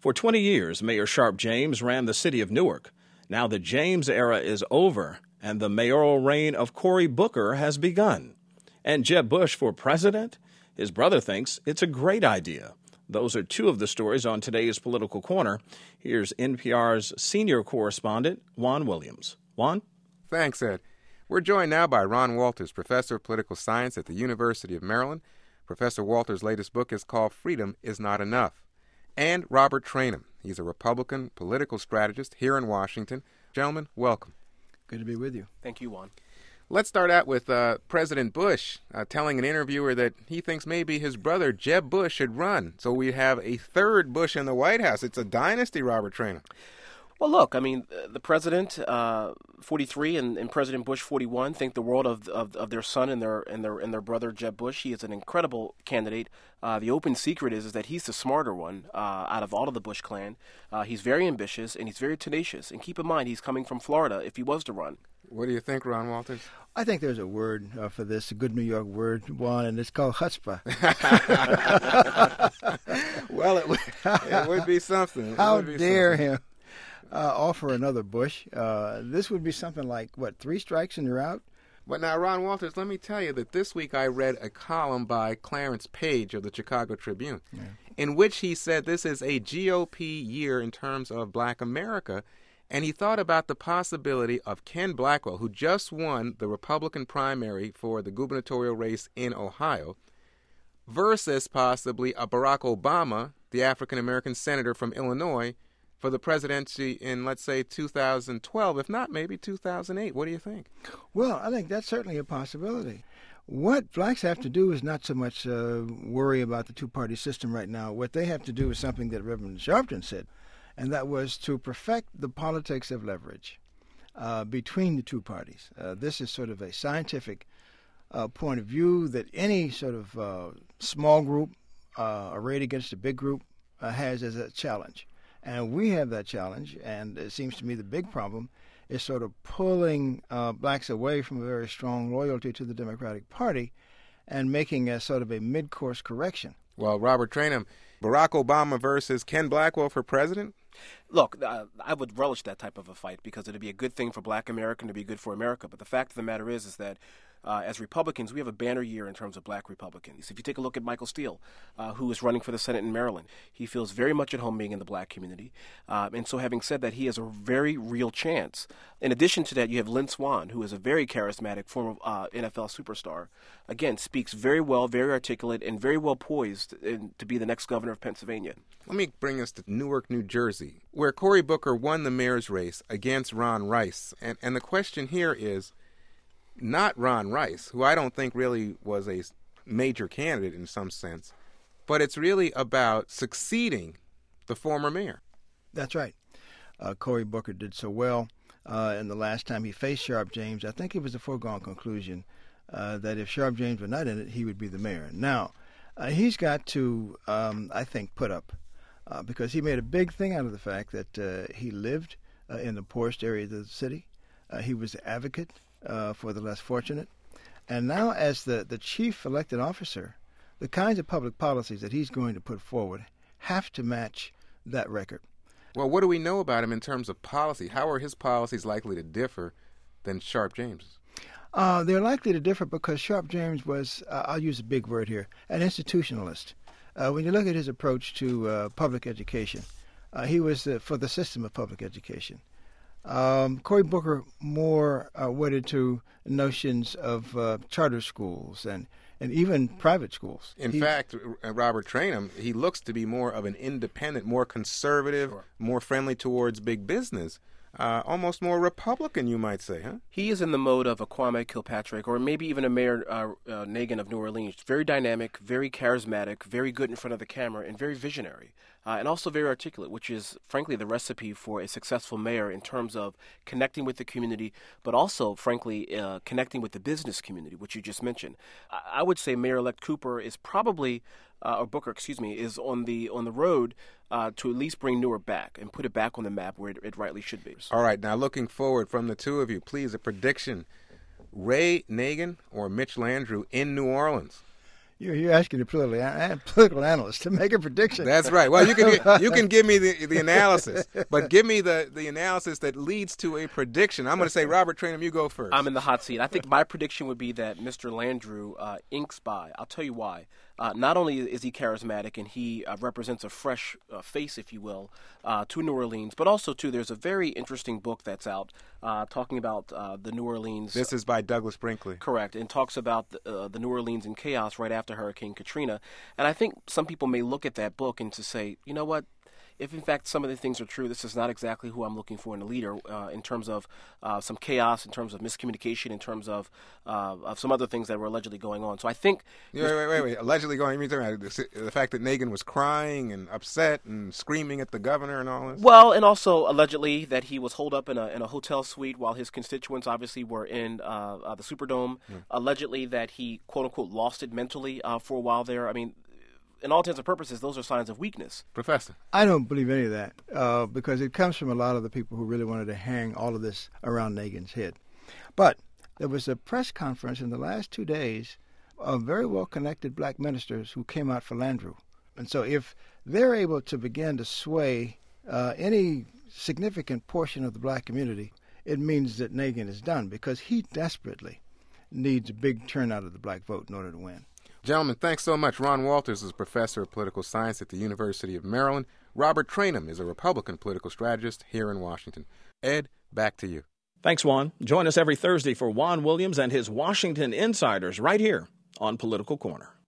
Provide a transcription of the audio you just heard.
For 20 years, Mayor Sharpe James ran the city of Newark. Now the James era is over, and the mayoral reign of Cory Booker has begun. And Jeb Bush for president? His brother thinks it's a great idea. Those are two of the stories on today's Political Corner. Here's NPR's senior correspondent, Juan Williams. Juan? Thanks, Ed. We're joined now by Ron Walters, professor of political science at the University of Maryland. Professor Walters' latest book is called Freedom is Not Enough. And Robert Traynham. He's a Republican political strategist here in Washington. Gentlemen, welcome. Good to be with you. Thank you, Juan. Let's start out with President Bush telling an interviewer that he thinks maybe his brother Jeb Bush should run. So we have a third Bush in the White House. It's a dynasty, Robert Traynham. Well, look, I mean, the president, 43, and President Bush, 41, think the world of their son and their brother Jeb Bush. He is an incredible candidate. The open secret is that he's the smarter one out of all of the Bush clan. He's very ambitious and he's very tenacious. And keep in mind, he's coming from Florida if he was to run. What do you think, Ron Walters? I think there's a word for this, a good New York word, Juan, and it's called chutzpah. Well, it would be something. How dare him offer another Bush? This would be something like, 3 strikes and you're out? But now, Ron Walters, let me tell you that this week I read a column by Clarence Page of the Chicago Tribune, in which he said this is a GOP year in terms of Black America, and he thought about the possibility of Ken Blackwell, who just won the Republican primary for the gubernatorial race in Ohio, versus possibly a Barack Obama, the African-American senator from Illinois, for the presidency in, let's say, 2012, if not maybe 2008. What do you think? Well, I think that's certainly a possibility. What blacks have to do is not so much worry about the two-party system right now. What they have to do is something that Reverend Sharpton said, and that was to perfect the politics of leverage between the two parties. This is sort of a scientific point of view that any sort of small group arrayed against a big group has as a challenge. And we have that challenge, and it seems to me the big problem is sort of pulling blacks away from a very strong loyalty to the Democratic Party and making a sort of a mid-course correction. Well, Robert Traynham, Barack Obama versus Ken Blackwell for president? Look, I would relish that type of a fight because it would be a good thing for Black America and it would be good for America. But the fact of the matter is that as Republicans, we have a banner year in terms of Black Republicans. If you take a look at Michael Steele, who is running for the Senate in Maryland, he feels very much at home being in the Black community. And so having said that, he has a very real chance. In addition to that, you have Lynn Swann, who is a very charismatic former NFL superstar. Again, speaks very well, very articulate, and very well poised to be the next governor of Pennsylvania. Let me bring us to Newark, New Jersey, where Cory Booker won the mayor's race against Ron Rice. And the question here is, not Ron Rice, who I don't think really was a major candidate in some sense, but it's really about succeeding the former mayor. That's right. Cory Booker did so well. And the last time he faced Sharpe James, I think it was a foregone conclusion that if Sharpe James were not in it, he would be the mayor. Now, he's got to, I think, put up, because he made a big thing out of the fact that he lived in the poorest areas of the city. He was the advocate for the less fortunate. And now as the chief elected officer, the kinds of public policies that he's going to put forward have to match that record. Well, what do we know about him in terms of policy? How are his policies likely to differ than Sharpe James's? They're likely to differ because Sharpe James was, I'll use a big word here, an institutionalist. When you look at his approach to public education, he was for the system of public education. Cory Booker more wedded to notions of charter schools and even private schools. In fact, Robert Traynham, he looks to be more of an independent, more conservative, more friendly towards big business. Almost more Republican, you might say, huh? He is in the mode of a Kwame Kilpatrick or maybe even a Mayor Nagin of New Orleans. Very dynamic, very charismatic, very good in front of the camera, and very visionary. And also very articulate, which is, frankly, the recipe for a successful mayor in terms of connecting with the community, but also, frankly, connecting with the business community, which you just mentioned. I would say Mayor-elect Cooper is probably, or Booker, is on the road to at least bring Newark back and put it back on the map where it rightly should be. All right, now looking forward from the two of you, please, a prediction. Ray Nagin or Mitch Landrieu in New Orleans? You're asking the political analyst to make a prediction. That's right. Well, you can give me the analysis, but give me the analysis that leads to a prediction. I'm going to say, Robert Traynham, you go first. I'm in the hot seat. I think my prediction would be that Mr. Landrieu inks by. I'll tell you why. Not only is he charismatic and he represents a fresh face, if you will, to New Orleans, but also, too, there's a very interesting book that's out talking about the New Orleans. This is by Douglas Brinkley. Correct, and talks about the New Orleans in chaos right after Hurricane Katrina. And I think some people may look at that book and to say, you know what? If, in fact, some of the things are true, this is not exactly who I'm looking for in a leader in terms of some chaos, in terms of miscommunication, in terms of some other things that were allegedly going on. So I think... Wait. Allegedly going... You mean the fact that Nagin was crying and upset and screaming at the governor and all this? Well, and also allegedly that he was holed up in a hotel suite while his constituents obviously were in the Superdome. Allegedly that he, quote-unquote, lost it mentally for a while there. I mean... In all intents and purposes, those are signs of weakness. Professor? I don't believe any of that because it comes from a lot of the people who really wanted to hang all of this around Nagin's head. But there was a press conference in the last 2 days of very well-connected black ministers who came out for Landrieu. And so if they're able to begin to sway any significant portion of the black community, it means that Nagin is done because he desperately needs a big turnout of the black vote in order to win. Gentlemen, thanks so much. Ron Walters is professor of political science at the University of Maryland. Robert Traynham is a Republican political strategist here in Washington. Ed, back to you. Thanks, Juan. Join us every Thursday for Juan Williams and his Washington Insiders right here on Political Corner.